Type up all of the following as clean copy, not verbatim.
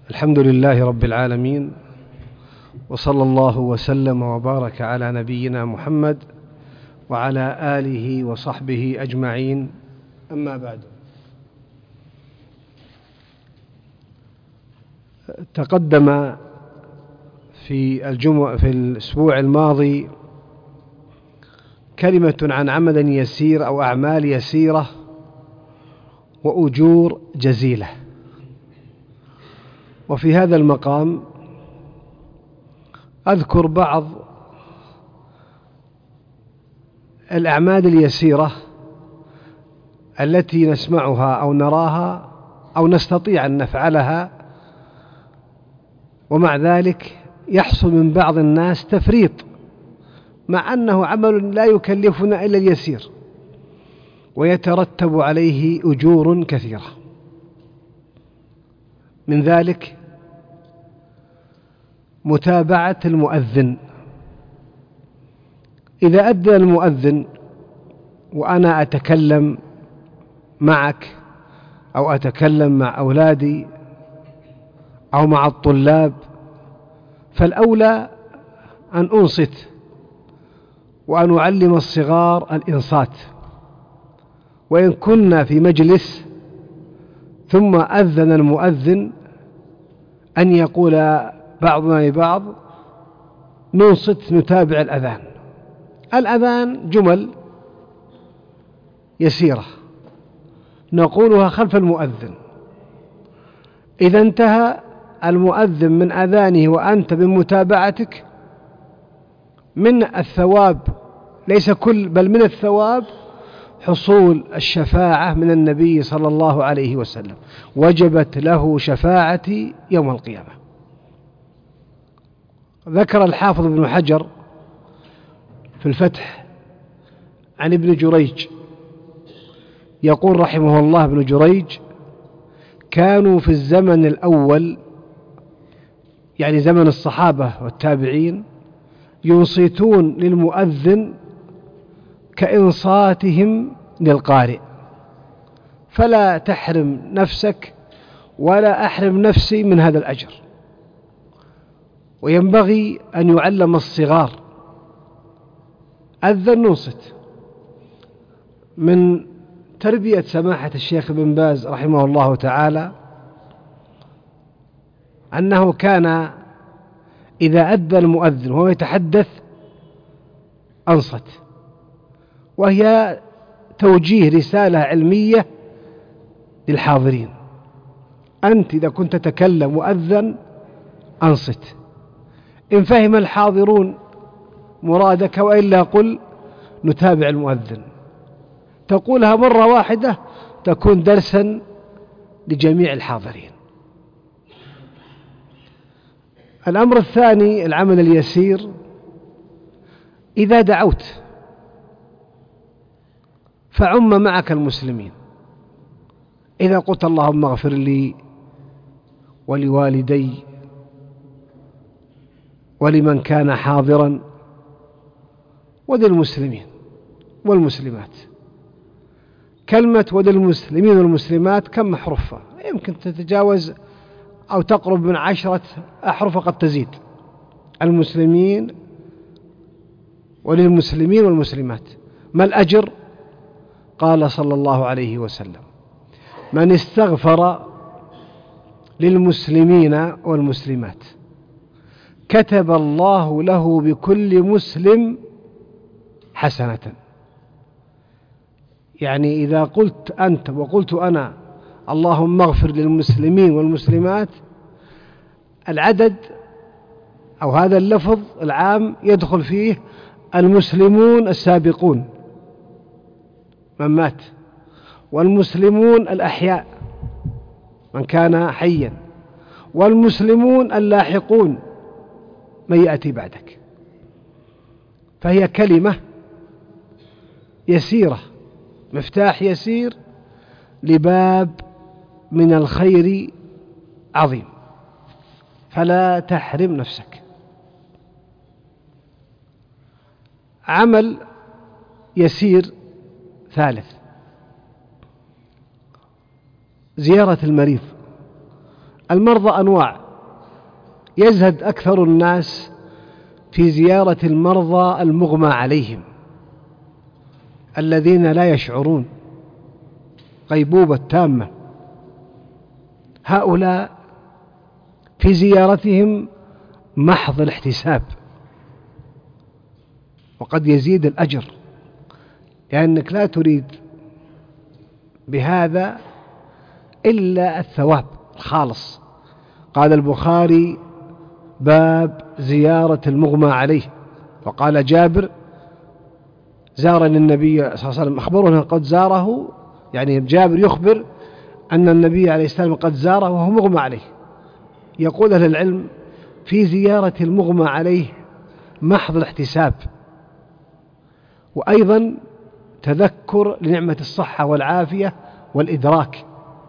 الحمد لله رب العالمين، وصلى الله وسلم وبارك على نبينا محمد وعلى آله وصحبه أجمعين. أما بعد، تقدم في الأسبوع الماضي كلمة عن عمل يسير أو أعمال يسيرة وأجور جزيلة. وفي هذا المقام أذكر بعض الأعمال اليسيرة التي نسمعها أو نراها أو نستطيع أن نفعلها، ومع ذلك يحصل من بعض الناس تفريط، مع أنه عمل لا يكلفنا إلا اليسير ويترتب عليه أجور كثيرة. من ذلك متابعة المؤذن. إذا أذن المؤذن وأنا أتكلم معك أو أتكلم مع أولادي أو مع الطلاب، فالأولى أن أنصت وأن أعلم الصغار الإنصات. وإن كنا في مجلس ثم أذن المؤذن أن يقول بعضنا لبعض ننصت نتابع الأذان. الأذان جمل يسيرة نقولها خلف المؤذن. إذا انتهى المؤذن من أذانه وأنت بمتابعتك، من الثواب ليس كل بل من الثواب حصول الشفاعة من النبي صلى الله عليه وسلم، وجبت له شفاعتي يوم القيامة. ذكر الحافظ ابن حجر في الفتح عن ابن جريج يقول رحمه الله: ابن جريج كانوا في الزمن الأول، يعني زمن الصحابة والتابعين، ينصتون للمؤذن كإنصاتهم للقارئ، فلا تحرم نفسك ولا أحرم نفسي من هذا الأجر. وينبغي أن يعلم الصغار أذن ننصت. من تربية سماحة الشيخ بن باز رحمه الله تعالى أنه كان إذا أذن المؤذن وهو يتحدث أنصت، وهي توجيه رسالة علمية للحاضرين. أنت إذا كنت تتكلم مؤذن أنصت، إن فهم الحاضرون مرادك، وإلا قل نتابع المؤذن. تقولها مرة واحدة تكون درسا لجميع الحاضرين. الأمر الثاني العمل اليسير. إذا دعوت فعم معك المسلمين. إذا قلت اللهم اغفر لي ولوالدي ولمن كان حاضرا وللمسلمين والمسلمات. كلمة وللمسلمين والمسلمات كم حرفها؟ يمكن تتجاوز أو تقرب من 10 أحرف، قد تزيد. المسلمين وللمسلمين والمسلمات. ما الأجر؟ قال صلى الله عليه وسلم: من استغفر للمسلمين والمسلمات كتب الله له بكل مسلم حسنة. يعني إذا قلت أنت وقلت أنا اللهم اغفر للمسلمين والمسلمات، العدد أو هذا اللفظ العام يدخل فيه المسلمون السابقون من مات، والمسلمون الأحياء من كان حيا، والمسلمون اللاحقون من يأتي بعدك. فهي كلمة يسيرة، مفتاح يسير لباب من الخير عظيم، فلا تحرم نفسك. عمل يسير ثالث: زيارة المريض المرضى أنواع، يزهد أكثر الناس في زيارة المرضى المغمى عليهم الذين لا يشعرون، غيبوبة تامة، هؤلاء في زيارتهم محض الاحتساب، وقد يزيد الأجر، لأنك لا تريد بهذا إلا الثواب الخالص. قال البخاري: باب زيارة المغمى عليه. وقال جابر: زارني النبي صلى الله عليه وسلم، أخبره أنه قد زاره، يعني جابر يخبر أن النبي عليه السلام قد زاره وهو مغمى عليه. يقول أهل العلم: في زيارة المغمى عليه محض الاحتساب، وأيضا تذكر لنعمة الصحة والعافية والإدراك،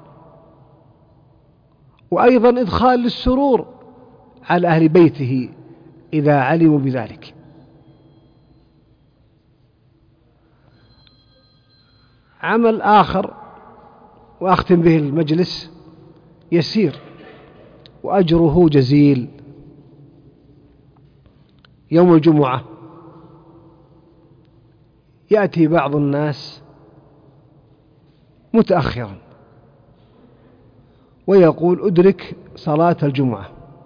وأيضا إدخال للسرور على أهل بيته إذا علموا بذلك. عمل آخر وأختم به المجلس يسير وأجره جزيل. يوم الجمعة يأتي بعض الناس متأخرا ويقول: أدرك صلاة الجمعة.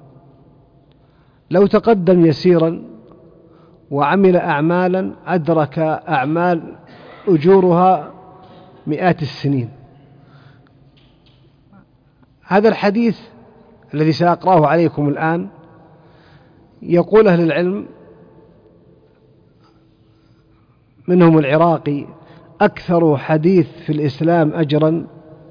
لو تقدم يسيرا وعمل أعمالا أدرك أعمال أجورها مئات السنين. هذا الحديث الذي سأقرأه عليكم الآن يقول أهل العلم منهم العراقي: أكثر حديث في الإسلام أجرا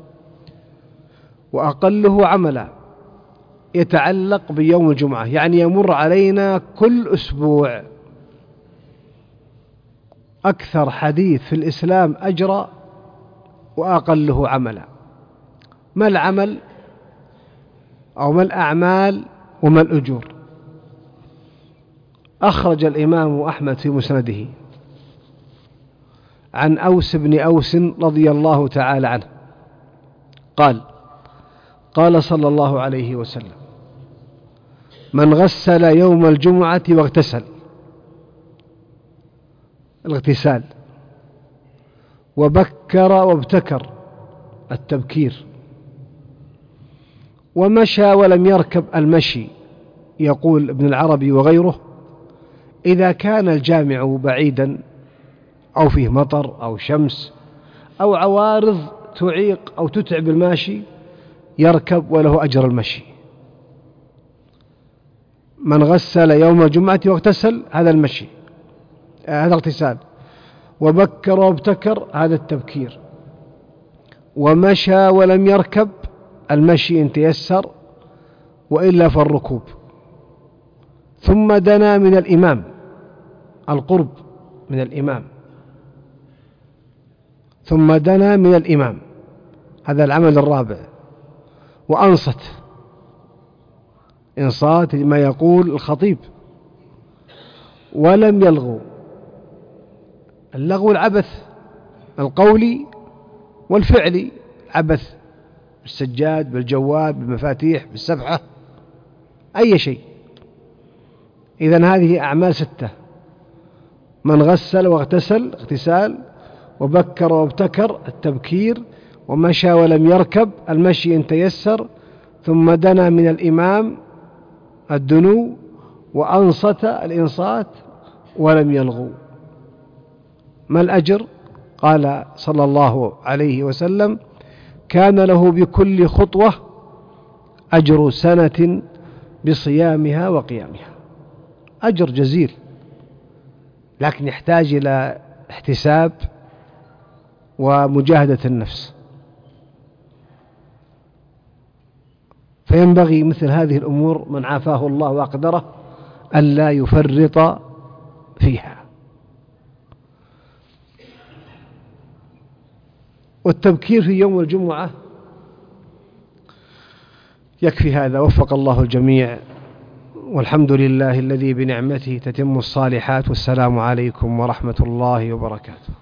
وأقله عملا يتعلق بيوم الجمعة، يعني يمر علينا كل أسبوع. أكثر حديث في الإسلام أجرا وأقله عملا. ما العمل أو ما الأعمال وما الأجور؟ أخرج الإمام أحمد في مسنده عن أوس بن أوس رضي الله تعالى عنه قال: قال صلى الله عليه وسلم: من غسل يوم الجمعة واغتسل، الاغتسال، وبكر وابتكر، التبكير، ومشى ولم يركب، المشي. يقول ابن العربي وغيره: إذا كان الجامع بعيدا أو فيه مطر أو شمس أو عوارض تعيق أو تتعب الماشي يركب وله أجر المشي. من غسل يوم الجمعة واغتسل، هذا المشي، هذا اغتسال، وبكر وابتكر، هذا التبكير، ومشى ولم يركب، المشي إن تيسر، وإلا فالركوب. ثم دنا من الإمام، القرب من الإمام، ثم دنا من الإمام، هذا العمل الرابع. وأنصت، إنصات ما يقول الخطيب، ولم يلغو. اللغو العبث القولي والفعلي، عبث بالسجاد، بالجوال، بالمفاتيح، بالسبحة، أي شيء. إذن هذه أعمال 6: من غسل واغتسل، اغتسال، وبكر وابتكر، التبكير، ومشى ولم يركب، المشي إن تيسر، ثم دنا من الإمام، الدنو، وأنصت، الإنصات، ولم يلغو. ما الأجر؟ قال صلى الله عليه وسلم: كان له بكل خطوة أجر سنة بصيامها وقيامها. أجر جزيل، لكن يحتاج إلى احتساب ومجاهدة النفس. فينبغي مثل هذه الأمور من عافاه الله وأقدره ألا يفرط فيها. والتبكير في يوم الجمعة يكفي هذا. وفق الله الجميع، والحمد لله الذي بنعمته تتم الصالحات. والسلام عليكم ورحمة الله وبركاته.